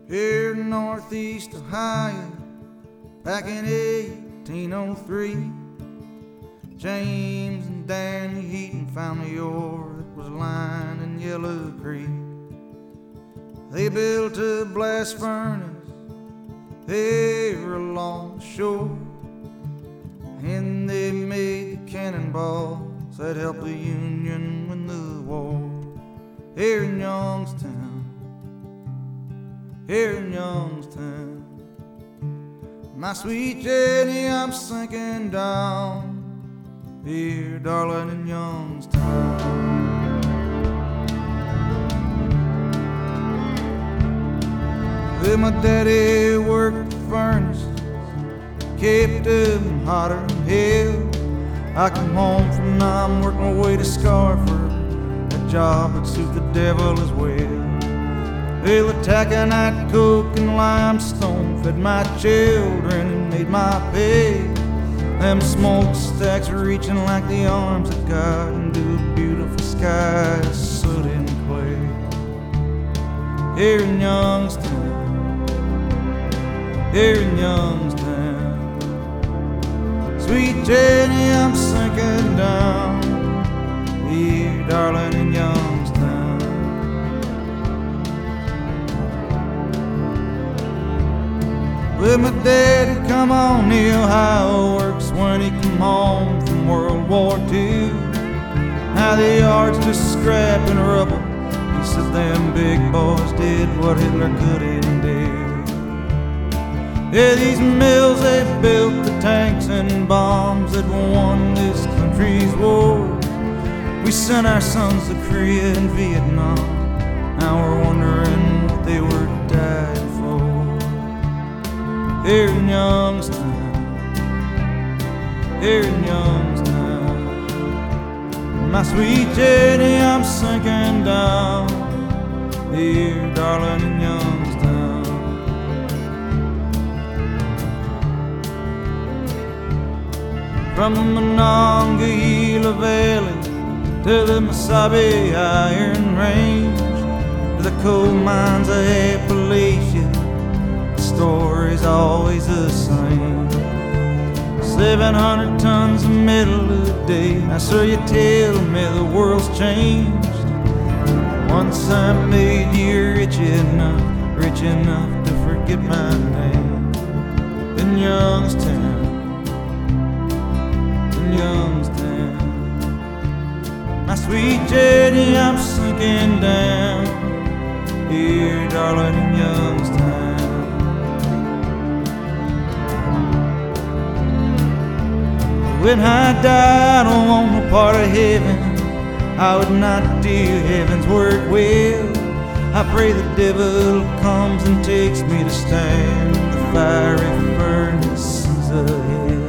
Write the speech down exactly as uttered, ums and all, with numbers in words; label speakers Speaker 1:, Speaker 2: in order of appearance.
Speaker 1: Here in northeast Ohio, back in eighteen oh three, James and Danny Heaton found the ore that was lying in Yellow Creek. They built a blast furnace there along the shore, and they made the cannonballs that helped the Union win the war. Here in Youngstown, here in Youngstown, my sweet Jenny, I'm sinking down here, darling, in Youngstown. Well, my daddy worked the furnaces, kept them hotter than hell. I come home from Nam, work my way to Scarford, a job that suit the devil as well. Well, the taconite, coke, and limestone fed my children and made my pay. Them smokestacks reaching like the arms of God into a beautiful sky of soot and clay. Here in Youngstown, here in Youngstown, sweet Jenny, I'm sinking down here, darling, in Youngstown. Well, my daddy come on the Ohio Works when he come home from World War Two. Now the yard's just scrap and rubble. He said them big boys did what Hitler couldn't do. Yeah, these mills, they built the tanks and bombs that won this country's war. We sent our sons to Korea and Vietnam. Now we're wondering what they were dying for. Here in Youngstown, here in Youngstown, my sweet Jenny, I'm sinking down here, darling, in Youngstown. From the Monongahela Valley to the Mesabi Iron Range, to the coal mines of Appalachia, the story's always the same. Seven hundred tons of metal a day. Now, sir, you tell me the world's changed. Once I made you rich enough, rich enough to forget my name. In Youngstown, in Youngstown, my sweet Jenny, I'm sinking down here, darling, in Youngstown. When I died on a part of heaven, I would not do heaven's work well. I pray the devil comes and takes me to stand in the fiery furnaces of hell.